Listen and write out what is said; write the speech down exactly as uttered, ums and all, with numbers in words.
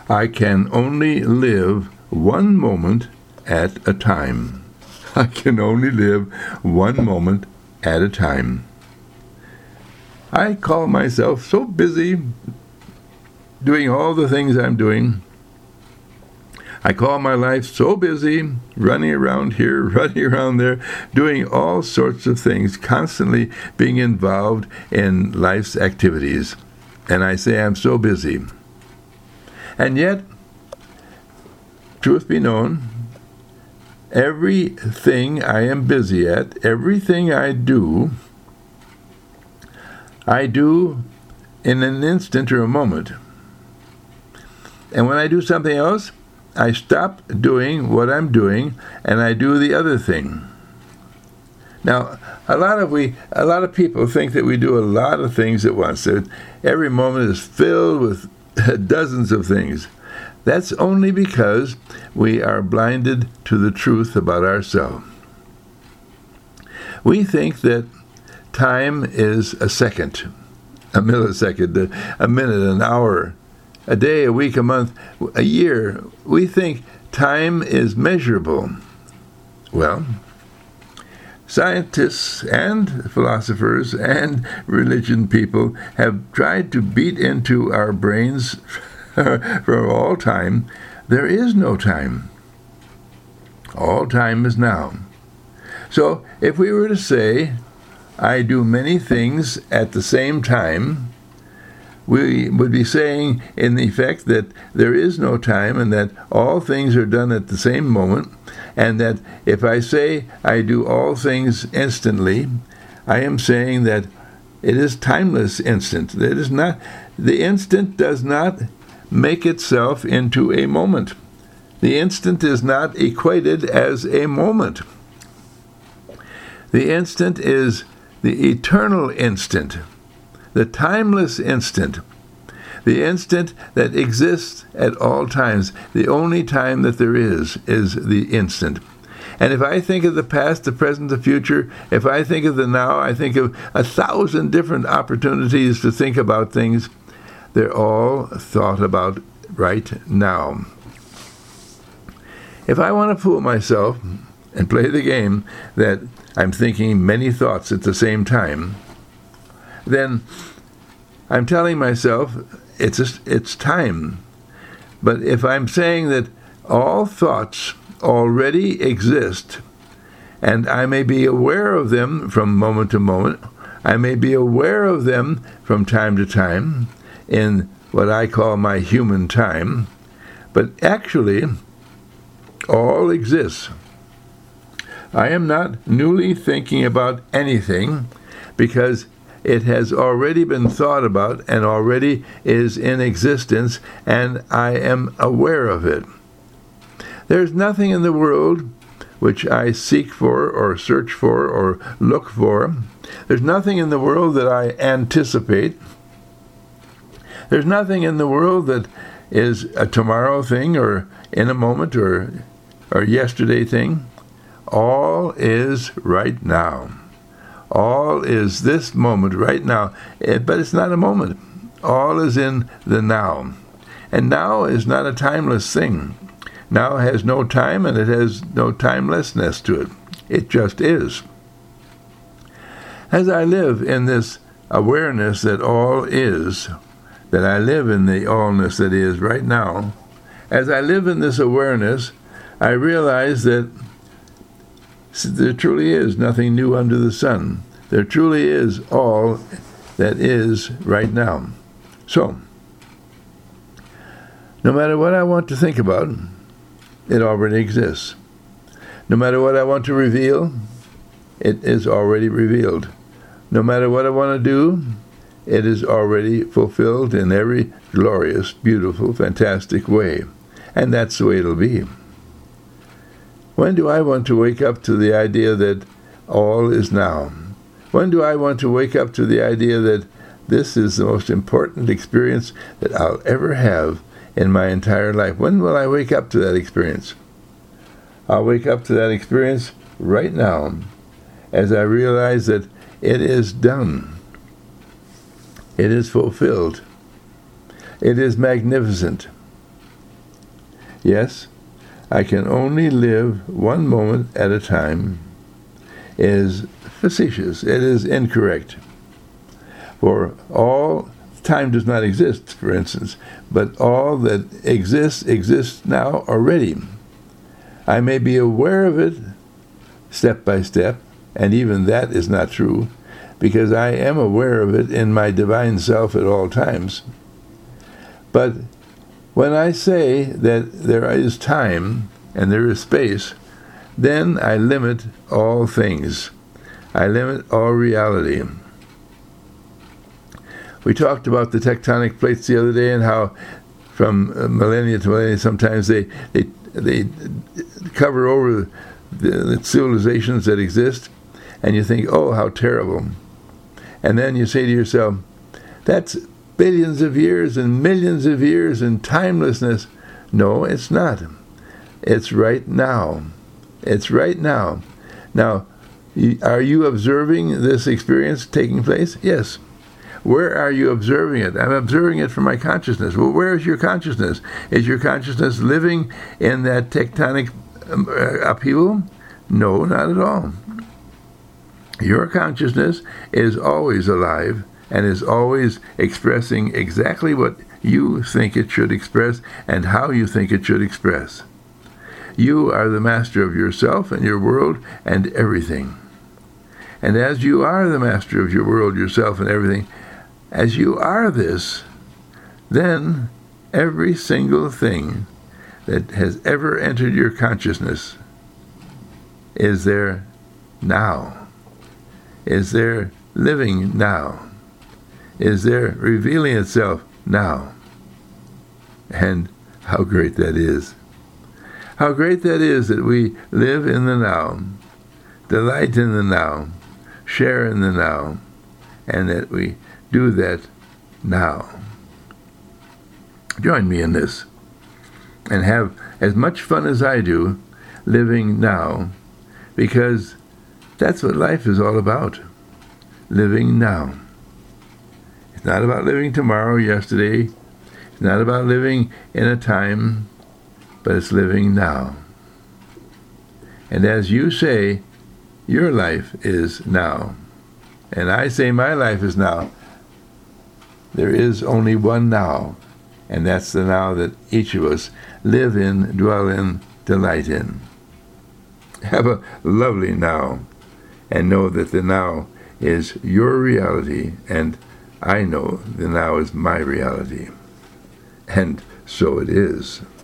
I can only live one moment at a time. I can only live one moment at a time. I call myself so busy doing all the things I'm doing. I call my life so busy, running around here, running around there, doing all sorts of things, constantly being involved in life's activities. And I say I'm so busy. And yet, truth be known, everything I am busy at, everything I do, I do in an instant or a moment. And when I do something else, I stop doing what I'm doing and I do the other thing. Now, a lot of we, a lot of people think that we do a lot of things at once. That every moment is filled with dozens of things. That's only because we are blinded to the truth about ourselves. We think that time is a second, a millisecond, a minute, an hour, a day, a week, a month, a year. We think time is measurable. Well, scientists and philosophers and religion people have tried to beat into our brains for all time. There is no time. All time is now. So if we were to say, I do many things at the same time, we would be saying, in effect, that there is no time and that all things are done at the same moment, and that if I say I do all things instantly, I am saying that it is timeless instant. It is not, the instant does not make itself into a moment. The instant is not equated as a moment. The instant is the eternal instant, the timeless instant, the instant that exists at all times. The only time that there is is the instant. And if I think of the past, the present, the future, if I think of the now, I think of a thousand different opportunities to think about things. They're all thought about right now. If I want to fool myself and play the game that I'm thinking many thoughts at the same time, then I'm telling myself it's a, it's time. But if I'm saying that all thoughts already exist, and I may be aware of them from moment to moment, I may be aware of them from time to time in what I call my human time, but actually all exists. I am not newly thinking about anything because it has already been thought about and already is in existence, and I am aware of it. There's nothing in the world which I seek for or search for or look for. There's nothing in the world that I anticipate. There's nothing in the world that is a tomorrow thing or in a moment or or yesterday thing. All is right now. All is this moment right now. It, but it's not a moment. All is in the now. And now is not a timeless thing. Now has no time and it has no timelessness to it. It just is. As I live in this awareness that all is, that I live in the allness that is right now, as I live in this awareness, I realize that there truly is nothing new under the sun. There truly is all that is right now. So, no matter what I want to think about, it already exists. No matter what I want to reveal, it is already revealed. No matter what I want to do, it is already fulfilled in every glorious, beautiful, fantastic way. And that's the way it'll be. When do I want to wake up to the idea that all is now? When do I want to wake up to the idea that this is the most important experience that I'll ever have in my entire life? When will I wake up to that experience? I'll wake up to that experience right now as I realize that it is done. It is fulfilled. It is magnificent. Yes, I can only live one moment at a time is facetious. It is incorrect. For all time does not exist, for instance, but all that exists exists now already. I may be aware of it step by step, and even that is not true, because I am aware of it in my divine self at all times. But when I say that there is time and there is space, then I limit all things. I limit all reality. We talked about the tectonic plates the other day and how from millennia to millennia sometimes they they, they cover over the, the civilizations that exist, and you think, oh, how terrible. And then you say to yourself, that's billions of years and millions of years and timelessness. No, it's not. It's right now. It's right now. Now, are you observing this experience taking place? Yes. Where are you observing it? I'm observing it from my consciousness. Well, where is your consciousness? Is your consciousness living in that tectonic um, uh, upheaval? No, not at all. Your consciousness is always alive and is always expressing exactly what you think it should express and how you think it should express. You are the master of yourself and your world and everything. And as you are the master of your world, yourself, and everything, as you are this, then every single thing that has ever entered your consciousness is there now, is there living now, is there revealing itself now. And how great that is. How great that is that we live in the now, delight in the now, share in the now, and that we do that now. Join me in this and have as much fun as I do living now, because that's what life is all about, living now. It's not about living tomorrow, yesterday. It's not about living in a time, but it's living now. And as you say, your life is now, and I say my life is now, there is only one now, and that's the now that each of us live in, dwell in, delight in. Have a lovely now, and know that the now is your reality, and I know the now is my reality. And so it is.